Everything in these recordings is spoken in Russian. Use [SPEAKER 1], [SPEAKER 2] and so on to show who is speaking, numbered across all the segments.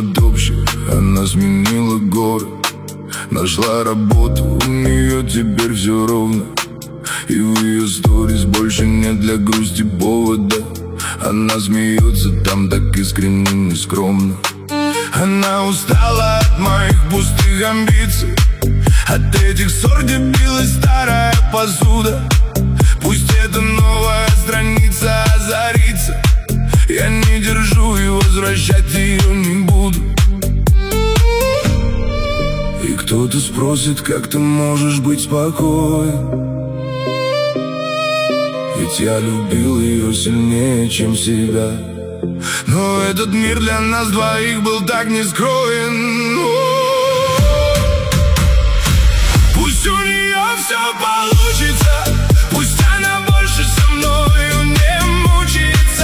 [SPEAKER 1] под общий, она сменила город, нашла работу, у нее теперь все ровно. И в ее сторис больше нет для грусти повода. Она смеется там так искренне, нескромно. Она устала от моих пустых амбиций, от этих ссор, где билась старая посуда. Пусть эта новая страница озарится, я не держу и возвращать ее не буду. И кто-то спросит, как ты можешь быть спокоен, ведь я любил ее сильнее, чем себя. Но этот мир для нас двоих был так не скроен. Пусть у нее все получится, пусть она больше со мною не мучается.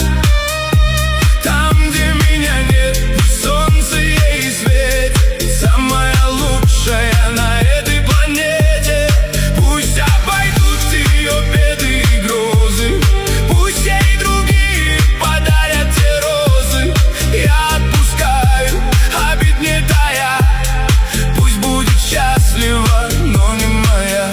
[SPEAKER 1] Там, где меня нет, солнце ей светит, самая лучшая на этой планете. Пусть обойдут ее беды и грозы, пусть ей другие подарят те розы. Я отпускаю, обид не тая, пусть будет счастлива, но не моя.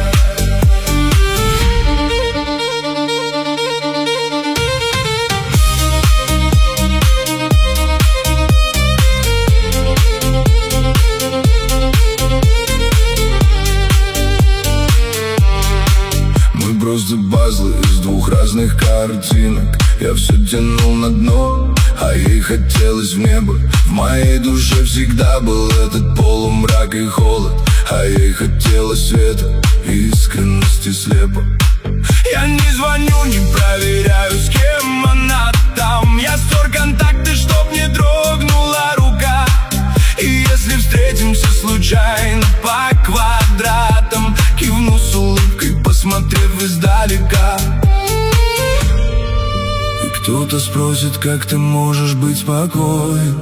[SPEAKER 1] Мы просто пазлы из двух разных картинок. Я все тянул на дно, а ей хотелось в небо. В моей душе всегда был этот полумрак и холод, а ей хотелось света и искренности слепо. Я не звоню, не проверяю, с кем она там. Я стер контакты, чтоб не дрогнула рука. И если встретимся случайно по квадратам, кивну с улыбкой, посмотрев издалека. И кто-то спросит, как ты можешь быть спокоен,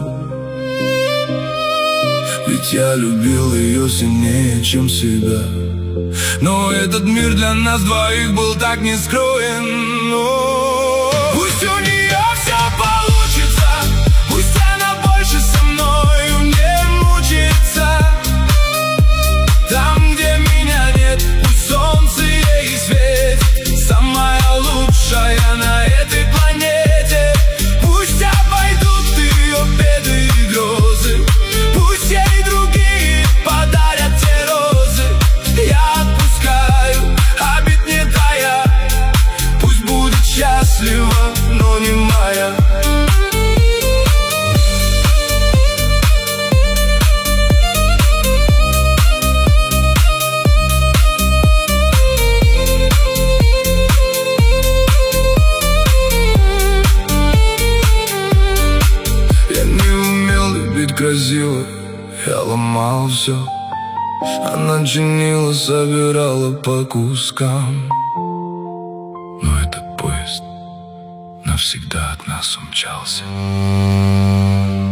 [SPEAKER 1] ведь я любил ее сильнее, чем себя. Но этот мир для нас двоих был так не скроен. Пусть у нее все получится, пусть она больше со мною не мучается. Там, где меня нет, пусть солнце ей светит, самая лучшая на этой планете. Пусть обойдут ее беды и грозы, пусть ей другие подарят те розы. Я отпускаю, обид не тая, пусть будет счастлива, но не моя. Я не умел любить красиво, я ломал все. Она чинила, собирала по кускам, но этот поезд навсегда от нас умчался.